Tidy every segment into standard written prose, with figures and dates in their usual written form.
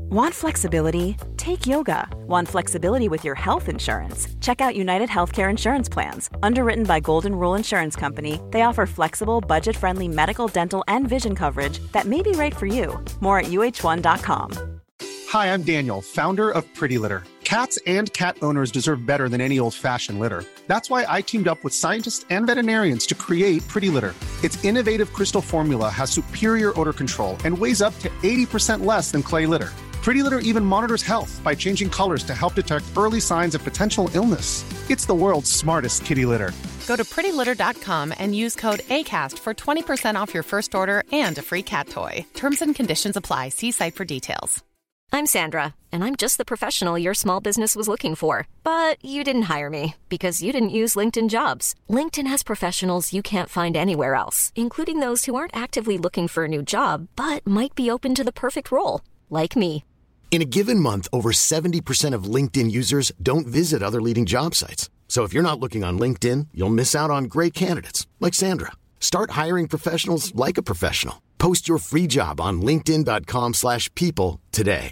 Want flexibility? Take yoga. Want flexibility with your health insurance? Check out United Healthcare Insurance Plans. Underwritten by Golden Rule Insurance Company, they offer flexible, budget-friendly medical, dental, and vision coverage that may be right for you. More at uh1.com. Hi, I'm Daniel, founder of Pretty Litter. Cats and cat owners deserve better than any old-fashioned litter. That's why I teamed up with scientists and veterinarians to create Pretty Litter. Its innovative crystal formula has superior odor control and weighs up to 80% less than clay litter. Pretty Litter even monitors health by changing colors to help detect early signs of potential illness. It's the world's smartest kitty litter. Go to prettylitter.com and use code ACAST for 20% off your first order and a free cat toy. Terms and conditions apply. See site for details. I'm Sandra, and I'm just the professional your small business was looking for. But you didn't hire me because you didn't use LinkedIn Jobs. LinkedIn has professionals you can't find anywhere else, including those who aren't actively looking for a new job, but might be open to the perfect role, like me. In a given month, over 70% of LinkedIn users don't visit other leading job sites. So if you're not looking on LinkedIn, you'll miss out on great candidates like Sandra. Start hiring professionals like a professional. Post your free job on linkedin.com/people today.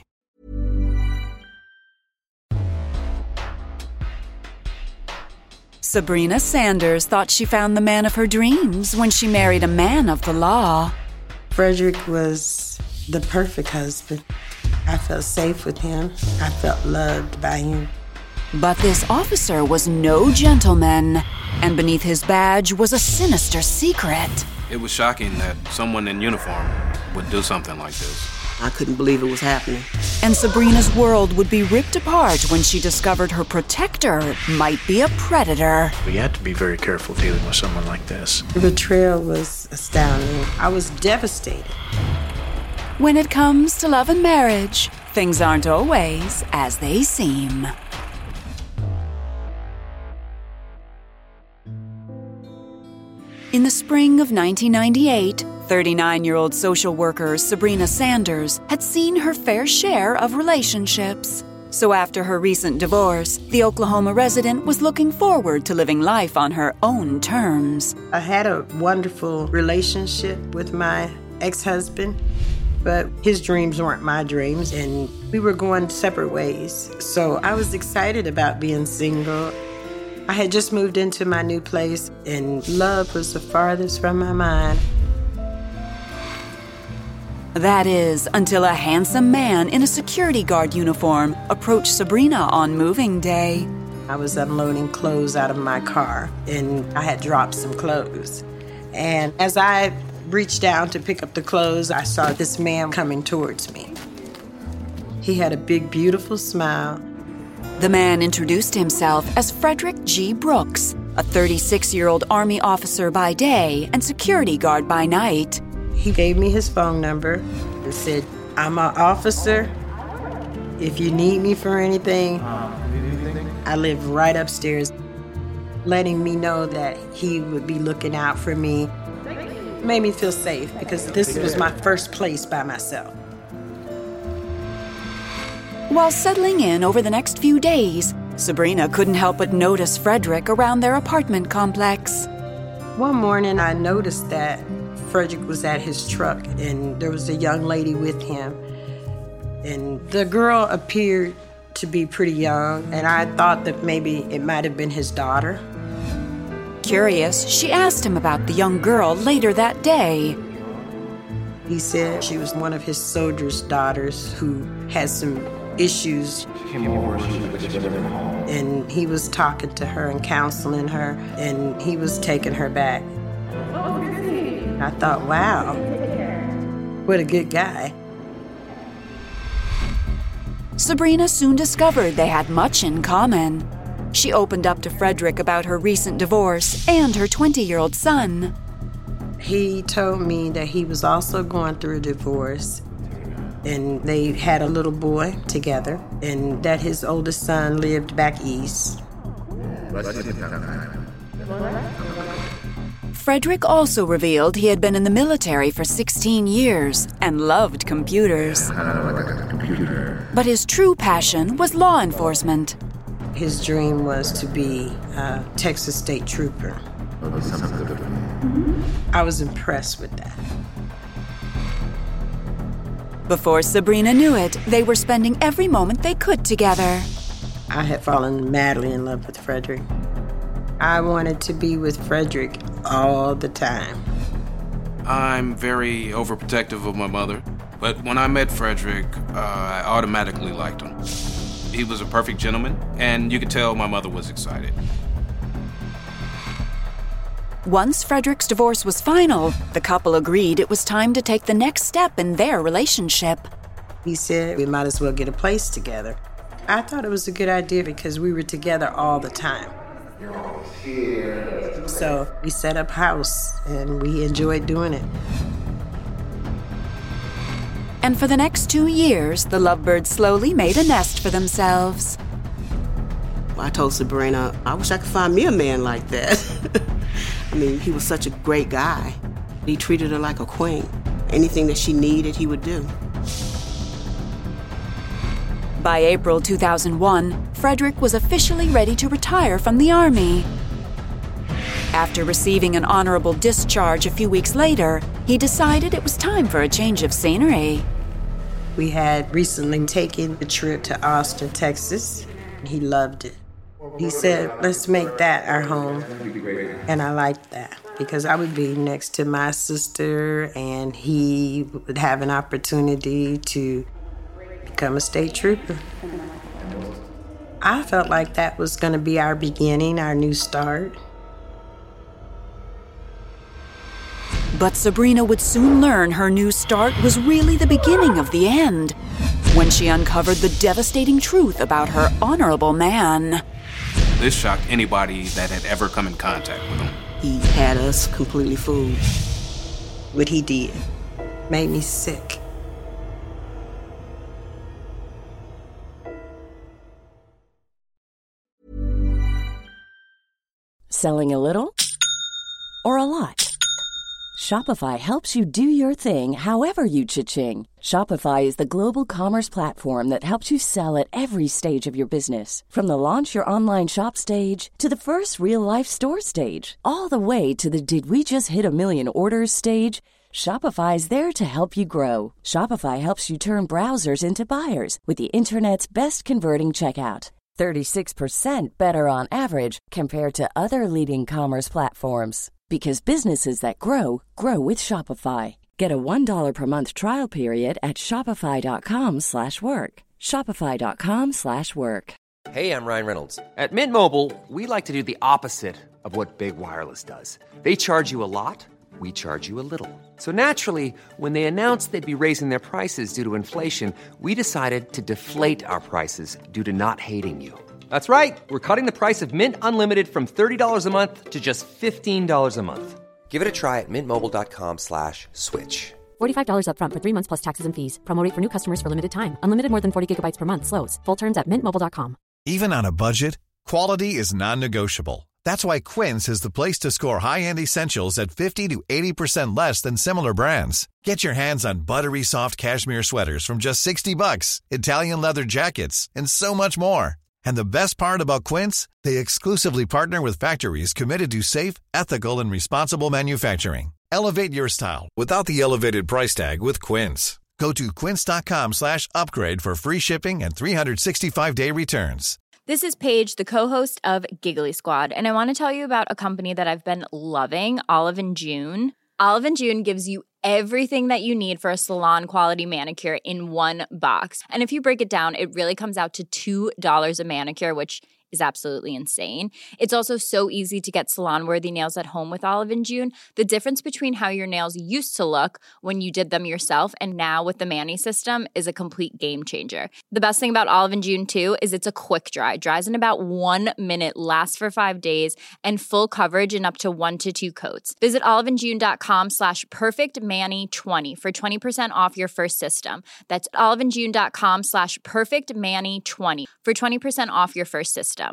Sabrina Sanders thought she found the man of her dreams when she married a man of the law. Frederick was the perfect husband. I felt safe with him. I felt loved by him. But this officer was no gentleman, and beneath his badge was a sinister secret. It was shocking that someone in uniform would do something like this. I couldn't believe it was happening. And Sabrina's world would be ripped apart when she discovered her protector might be a predator. We had to be very careful dealing with someone like this. The betrayal was astounding. I was devastated. When it comes to love and marriage, things aren't always as they seem. In the spring of 1998, 39-year-old social worker Sabrina Sanders had seen her fair share of relationships. So after her recent divorce, the Oklahoma resident was looking forward to living life on her own terms. I had a wonderful relationship with my ex-husband, but his dreams weren't my dreams, and we were going separate ways. So I was excited about being single. I had just moved into my new place, and love was the farthest from my mind. That is, until a handsome man in a security guard uniform approached Sabrina on moving day. I was unloading clothes out of my car, and I had dropped some clothes. And as I reached down to pick up the clothes, I saw this man coming towards me. He had a big, beautiful smile. The man introduced himself as Frederick G. Brooks, a 36-year-old Army officer by day and security guard by night. He gave me his phone number and said, "I'm an officer. If you need me for anything, I live right upstairs," letting me know that he would be looking out for me. It made me feel safe because this was my first place by myself. While settling in over the next few days, Sabrina couldn't help but notice Frederick around their apartment complex. One morning, I noticed that Frederick was at his truck, and there was a young lady with him. And the girl appeared to be pretty young, and I thought that maybe it might have been his daughter. Curious, she asked him about the young girl later that day. He said she was one of his soldiers' daughters who had some issues. And he was talking to her and counseling her, and he was taking her back. I thought, wow, what a good guy. Sabrina soon discovered they had much in common. She opened up to Frederick about her recent divorce and her 20-year-old son. He told me that he was also going through a divorce, and they had a little boy together, and that his oldest son lived back east. Frederick also revealed he had been in the military for 16 years and loved computers. But his true passion was law enforcement. His dream was to be a Texas State Trooper. I was impressed with that. Before Sabrina knew it, they were spending every moment they could together. I had fallen madly in love with Frederick. I wanted to be with Frederick all the time. I'm very overprotective of my mother, but when I met Frederick, I automatically liked him. He was a perfect gentleman, and you could tell my mother was excited. Once Frederick's divorce was final, the couple agreed it was time to take the next step in their relationship. He said we might as well get a place together. I thought it was a good idea because we were together all the time. So we set up house, and we enjoyed doing it. And for the next 2 years, the lovebirds slowly made a nest for themselves. I told Sabrina, I wish I could find me a man like that. I mean, he was such a great guy. He treated her like a queen. Anything that she needed, he would do. By April 2001, Frederick was officially ready to retire from the Army. After receiving an honorable discharge a few weeks later, he decided it was time for a change of scenery. We had recently taken a trip to Austin, Texas. He loved it. He said, let's make that our home. And I liked that because I would be next to my sister and he would have an opportunity to become a state trooper. I felt like that was going to be our beginning, our new start. But Sabrina would soon learn her new start was really the beginning of the end, when she uncovered the devastating truth about her honorable man. This shocked anybody that had ever come in contact with him. He had us completely fooled. What he did made me sick. Selling a little or a lot? Shopify helps you do your thing however you cha-ching. Shopify is the global commerce platform that helps you sell at every stage of your business. From the launch your online shop stage to the first real-life store stage, all the way to the did we just hit a million orders stage. Shopify is there to help you grow. Shopify helps you turn browsers into buyers with the internet's best converting checkout. 36% better on average compared to other leading commerce platforms. Because businesses that grow, grow with Shopify. Get a $1 per month trial period at shopify.com/work. Shopify.com/work. Hey, I'm Ryan Reynolds. At Mint Mobile, we like to do the opposite of what Big Wireless does. They charge you a lot, we charge you a little. So naturally, when they announced they'd be raising their prices due to inflation, we decided to deflate our prices due to not hating you. That's right. We're cutting the price of Mint Unlimited from $30 a month to just $15 a month. Give it a try at mintmobile.com/switch. $45 up front for 3 months plus taxes and fees. Promo rate for new customers for limited time. Unlimited more than 40 gigabytes per month slows. Full terms at mintmobile.com. Even on a budget, quality is non-negotiable. That's why Quince is the place to score high-end essentials at 50 to 80% less than similar brands. Get your hands on buttery soft cashmere sweaters from just $60, Italian leather jackets, and so much more. And the best part about Quince, they exclusively partner with factories committed to safe, ethical, and responsible manufacturing. Elevate your style without the elevated price tag with Quince. Go to quince.com/upgrade for free shipping and 365-day returns. This is Paige, the co-host of Giggly Squad, and I want to tell you about a company that I've been loving, Olive & June. Olive & June gives you everything that you need for a salon-quality manicure in one box. And if you break it down, it really comes out to $2 a manicure, which is absolutely insane. It's also so easy to get salon-worthy nails at home with Olive & June. The difference between how your nails used to look when you did them yourself and now with the Mani system is a complete game changer. The best thing about Olive & June, too, is it's a quick dry. Dries in about 1 minute, lasts for 5 days, and full coverage in up to 1 to 2 coats. Visit oliveandjune.com/perfectmani20 for 20% off your first system. That's oliveandjune.com/perfectmani20 for 20% off your first system.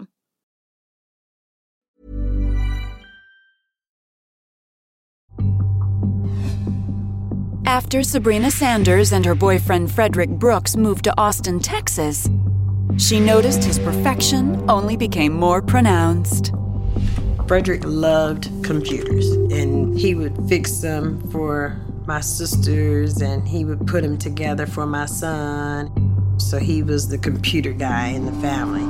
After Sabrina Sanders and her boyfriend Frederick Brooks moved to Austin, Texas, she noticed his perfection only became more pronounced. Frederick loved computers, and he would fix them for my sisters, and he would put them together for my son. So he was the computer guy in the family.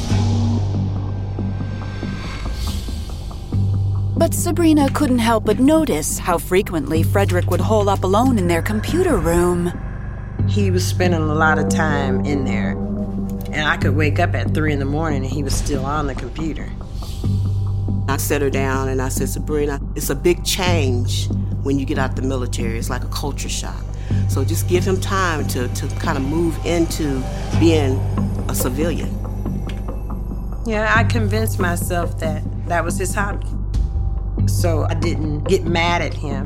But Sabrina couldn't help but notice how frequently Frederick would hole up alone in their computer room. He was spending a lot of time in there, and I could wake up at 3 in the morning and he was still on the computer. I set her down and I said, Sabrina, it's a big change when you get out the military. It's like a culture shock. So just give him time to kind of move into being a civilian. Yeah, I convinced myself that that was his hobby. So I didn't get mad at him.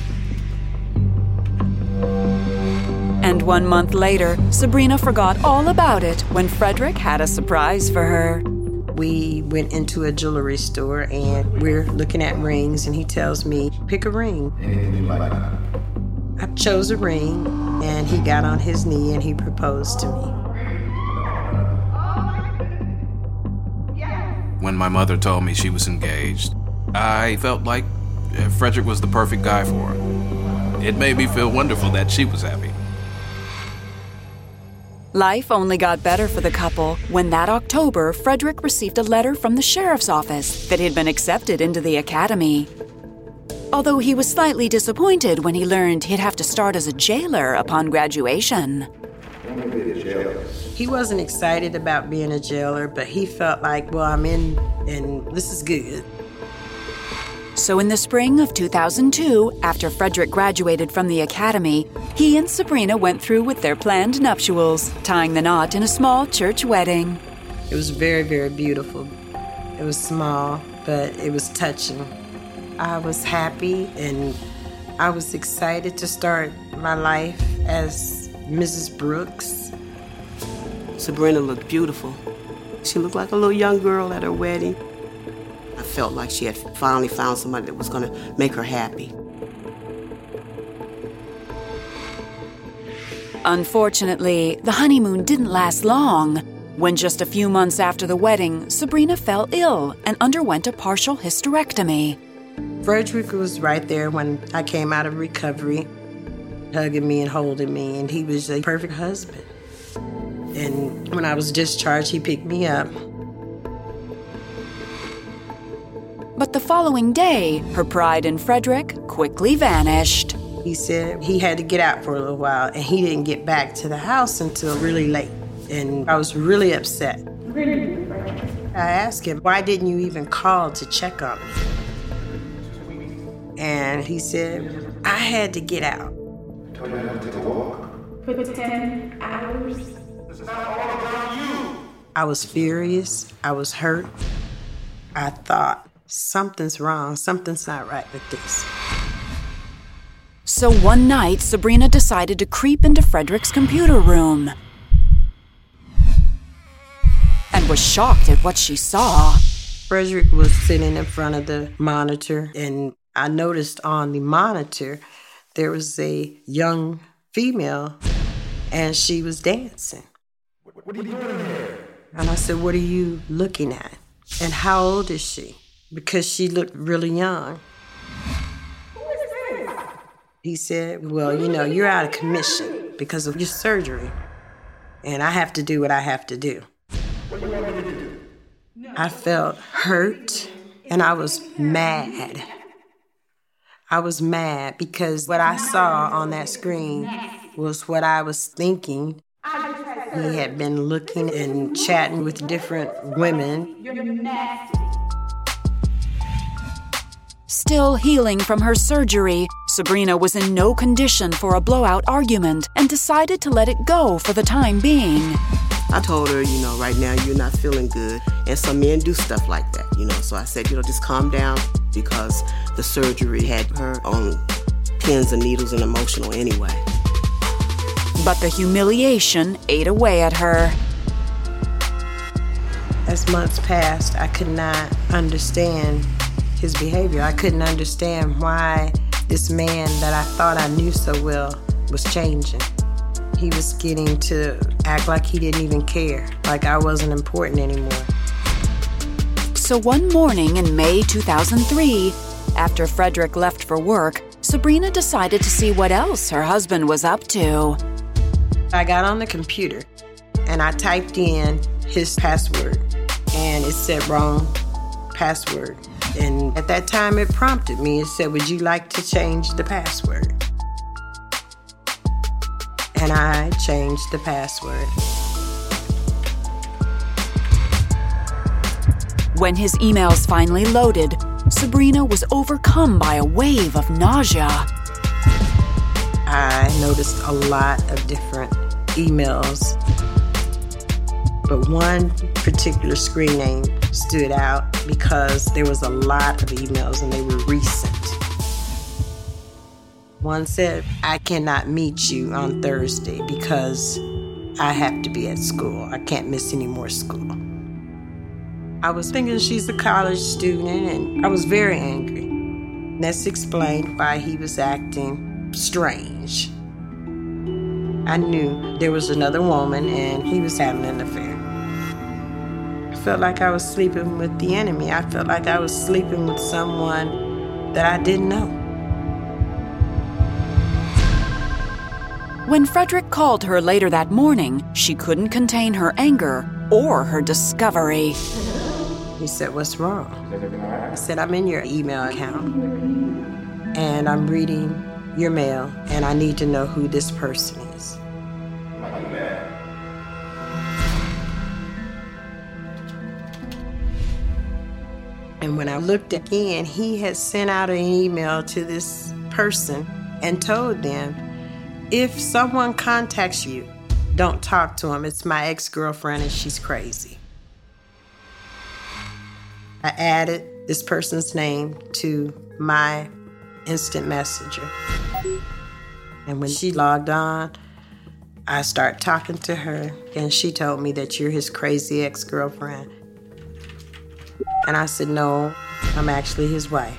And 1 month later, Sabrina forgot all about it when Frederick had a surprise for her. We went into a jewelry store and we're looking at rings, and he tells me, pick a ring. I chose a ring, and he got on his knee and he proposed to me. When my mother told me she was engaged, I felt like Frederick was the perfect guy for her. It made me feel wonderful that she was happy. Life only got better for the couple when that October, Frederick received a letter from the sheriff's office that he'd been accepted into the academy. Although he was slightly disappointed when he learned he'd have to start as a jailer upon graduation. He wasn't excited about being a jailer, but he felt like, well, I'm in and this is good. So in the spring of 2002, after Frederick graduated from the academy, he and Sabrina went through with their planned nuptials, tying the knot in a small church wedding. It was very, very beautiful. It was small, but it was touching. I was happy and I was excited to start my life as Mrs. Brooks. Sabrina looked beautiful. She looked like a little young girl at her wedding. I felt like she had finally found somebody that was going to make her happy. Unfortunately, the honeymoon didn't last long. When just a few months after the wedding, Sabrina fell ill and underwent a partial hysterectomy. Frederick was right there when I came out of recovery, hugging me and holding me, and he was a perfect husband. And when I was discharged, he picked me up. But the following day, her pride in Frederick quickly vanished. He said he had to get out for a little while, and he didn't get back to the house until really late. And I was really upset. I asked him, why didn't you even call to check on me? And he said, I had to get out. Told you to take a walk. For 10 hours. This is not all about you. I was furious. I was hurt. I thought, something's wrong. Something's not right with this. So one night, Sabrina decided to creep into Frederick's computer room and was shocked at what she saw. Frederick was sitting in front of the monitor, and I noticed on the monitor there was a young female, and she was dancing. What are you doing here? And I said, what are you looking at? And how old is she? Because she looked really young. Who is this? He said, well, you know, you're out of commission because of your surgery, and I have to do what I have to do. What do you want me to do? I felt hurt, and I was mad. I was mad because what I saw on that screen was what I was thinking. He had been looking and chatting with different women. You're nasty. Still healing from her surgery, Sabrina was in no condition for a blowout argument and decided to let it go for the time being. I told her, you know, right now you're not feeling good, and some men do stuff like that, you know. So I said, you know, just calm down because the surgery had her on pins and needles and emotional anyway. But the humiliation ate away at her. As months passed, I could not understand his behavior. I couldn't understand why this man that I thought I knew so well was changing. He was getting to act like he didn't even care, like I wasn't important anymore. So one morning in May 2003, after Frederick left for work, Sabrina decided to see what else her husband was up to. I got on the computer and I typed in his password and it said wrong password. And at that time it prompted me. It said, would you like to change the password? And I changed the password. When his emails finally loaded, Sabrina was overcome by a wave of nausea. I noticed a lot of different emails, but one particular screen name stood out because there was a lot of emails and they were recent. One said, I cannot meet you on Thursday because I have to be at school. I can't miss any more school. I was thinking she's a college student and I was very angry. That's explained why he was acting strange. I knew there was another woman and he was having an affair. I felt like I was sleeping with the enemy. I felt like I was sleeping with someone that I didn't know. When Frederick called her later that morning, she couldn't contain her anger or her discovery. He said, what's wrong? I said, I'm in your email account and I'm reading your mail and I need to know who this person is. And when I looked again, he had sent out an email to this person and told them, if someone contacts you, don't talk to him. It's my ex-girlfriend and she's crazy. I added this person's name to my instant messenger. And when she logged on, I started talking to her and she told me that you're his crazy ex-girlfriend. And I said, no, I'm actually his wife.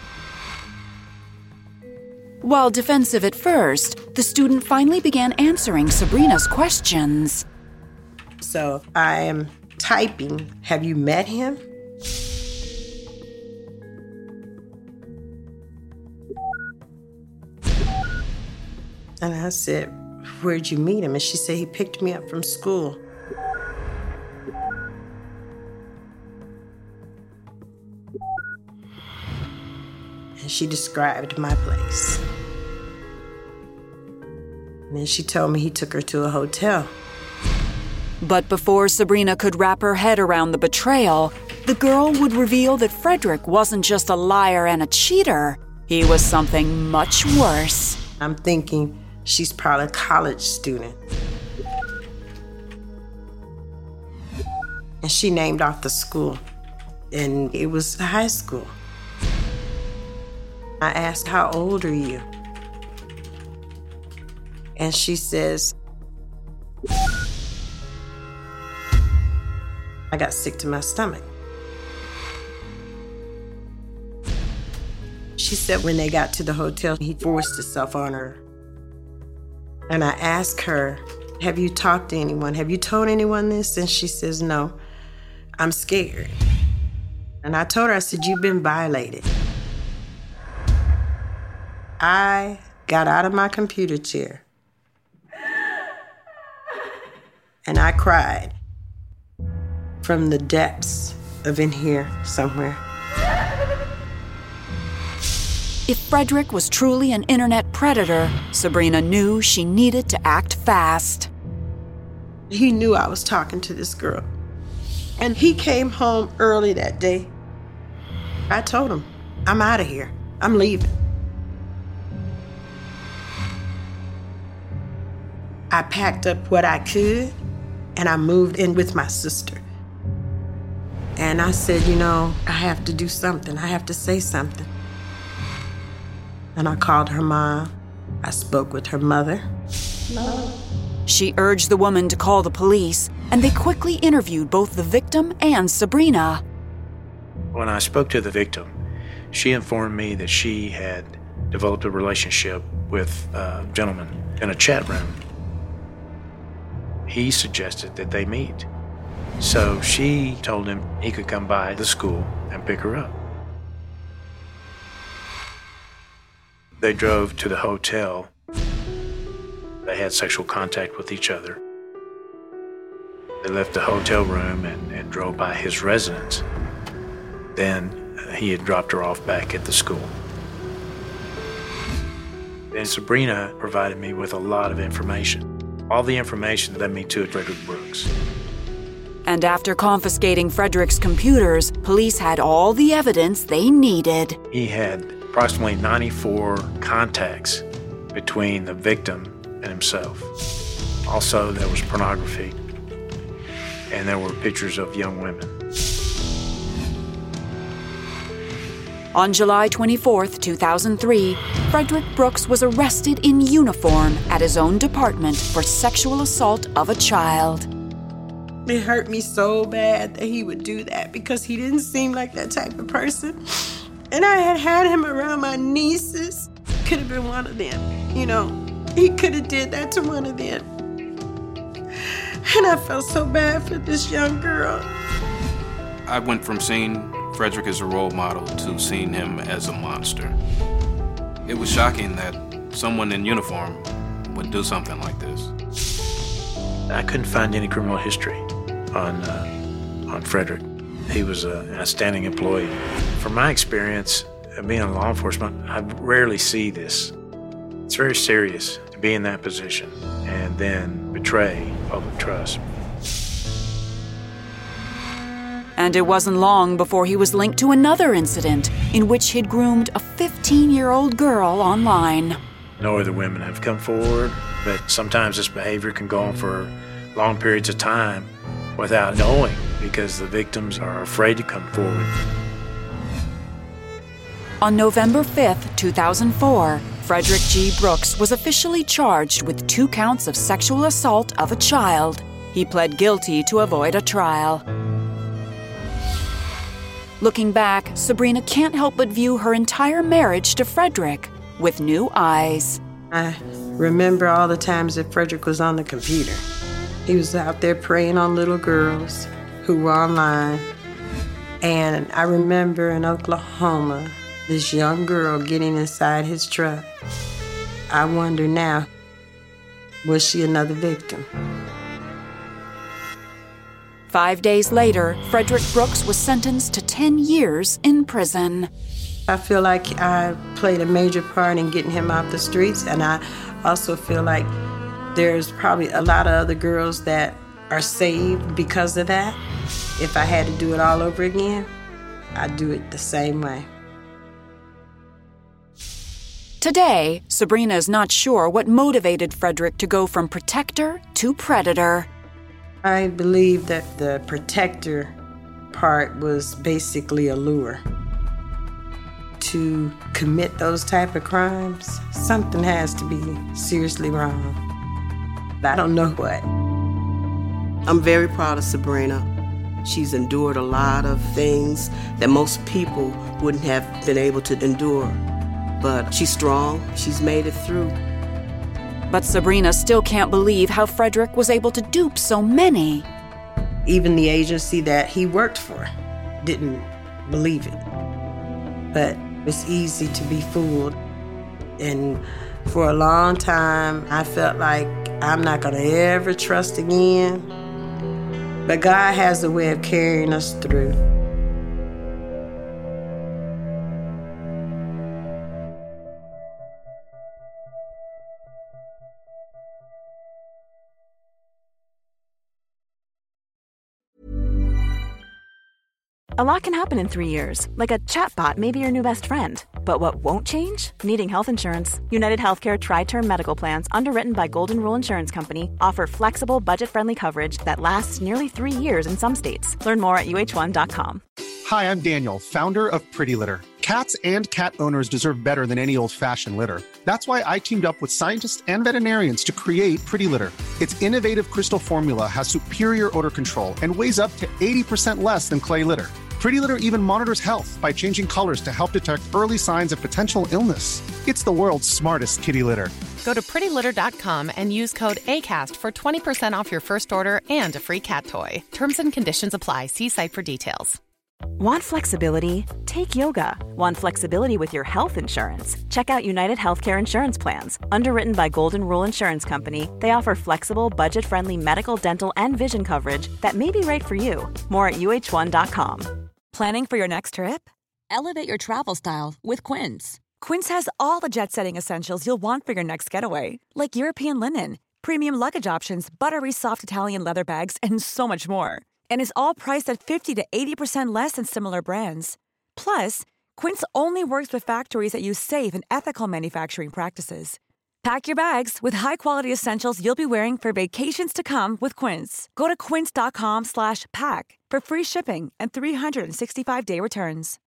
While defensive at first, the student finally began answering Sabrina's questions. So I am typing, have you met him? And I said, where'd you meet him? And she said, he picked me up from school. And she described my place. And then she told me he took her to a hotel. But before Sabrina could wrap her head around the betrayal, the girl would reveal that Frederick wasn't just a liar and a cheater. He was something much worse. I'm thinking she's probably a college student. And she named off the school. And it was a high school. I asked, how old are you? And she says, I got sick to my stomach. She said when they got to the hotel, he forced himself on her. And I asked her, have you talked to anyone? Have you told anyone this? And she says, no, I'm scared. And I told her, I said, you've been violated. I got out of my computer chair and I cried from the depths of in here somewhere. If Frederick was truly an internet predator, Sabrina knew she needed to act fast. He knew I was talking to this girl. And he came home early that day. I told him, I'm out of here. I'm leaving. I packed up what I could and I moved in with my sister. And I said, you know, I have to do something. I have to say something. And I called her mom. I spoke with her mother. No. She urged the woman to call the police, and they quickly interviewed both the victim and Sabrina. When I spoke to the victim, she informed me that she had developed a relationship with a gentleman in a chat room. He suggested that they meet. So she told him he could come by the school and pick her up. They drove to the hotel. They had sexual contact with each other. They left the hotel room and drove by his residence. Then he had dropped her off back at the school. Then Sabrina provided me with a lot of information. All the information led me to Frederick Brooks. And after confiscating Frederick's computers, police had all the evidence they needed. He had approximately 94 contacts between the victim and himself. Also, there was pornography, and there were pictures of young women. On July 24, 2003, Frederick Brooks was arrested in uniform at his own department for sexual assault of a child. It hurt me so bad that he would do that because he didn't seem like that type of person. And I had him around my nieces. Could have been one of them, He could have did that to one of them. And I felt so bad for this young girl. I went from seeing Frederick as a role model to seeing him as a monster. It was shocking that someone in uniform would do something like this. I couldn't find any criminal history on Frederick. He was an outstanding employee. From my experience of being in law enforcement, I rarely see this. It's very serious to be in that position and then betray public trust. And it wasn't long before he was linked to another incident in which he'd groomed a 15-year-old girl online. No other women have come forward, but sometimes this behavior can go on for long periods of time without knowing because the victims are afraid to come forward. On November 5th, 2004, Frederick G. Brooks was officially charged with 2 counts of sexual assault of a child. He pled guilty to avoid a trial. Looking back, Sabrina can't help but view her entire marriage to Frederick with new eyes. I remember all the times that Frederick was on the computer. He was out there preying on little girls who were online. And I remember in Oklahoma, this young girl getting inside his truck. I wonder now, was she another victim? 5 days later, Frederick Brooks was sentenced to 10 years in prison. I feel like I played a major part in getting him off the streets, and I also feel like there's probably a lot of other girls that are saved because of that. If I had to do it all over again, I'd do it the same way. Today, Sabrina is not sure what motivated Frederick to go from protector to predator. I believe that the protector part was basically a lure. To commit those type of crimes, something has to be seriously wrong. I don't know what. I'm very proud of Sabrina. She's endured a lot of things that most people wouldn't have been able to endure. But she's strong. She's made it through. But Sabrina still can't believe how Frederick was able to dupe so many. Even the agency that he worked for didn't believe it. But it's easy to be fooled. And for a long time, I felt like I'm not going to ever trust again. But God has a way of carrying us through. A lot can happen in 3 years, like a chatbot may be your new best friend. But what won't change? Needing health insurance. United Healthcare Tri-Term Medical Plans, underwritten by Golden Rule Insurance Company, offer flexible, budget-friendly coverage that lasts nearly 3 years in some states. Learn more at uh1.com. Hi, I'm Daniel, founder of Pretty Litter. Cats and cat owners deserve better than any old-fashioned litter. That's why I teamed up with scientists and veterinarians to create Pretty Litter. Its innovative crystal formula has superior odor control and weighs up to 80% less than clay litter. Pretty Litter even monitors health by changing colors to help detect early signs of potential illness. It's the world's smartest kitty litter. Go to prettylitter.com and use code ACAST for 20% off your first order and a free cat toy. Terms and conditions apply. See site for details. Want flexibility? Take yoga. Want flexibility with your health insurance? Check out United Healthcare Insurance Plans. Underwritten by Golden Rule Insurance Company, they offer flexible, budget-friendly medical, dental, and vision coverage that may be right for you. More at uh1.com. Planning for your next trip? Elevate your travel style with Quince. Quince has all the jet-setting essentials you'll want for your next getaway, like European linen, premium luggage options, buttery soft Italian leather bags, and so much more. And is all priced at 50 to 80% less than similar brands. Plus, Quince only works with factories that use safe and ethical manufacturing practices. Pack your bags with high-quality essentials you'll be wearing for vacations to come with Quince. Go to quince.com/pack for free shipping and 365-day returns.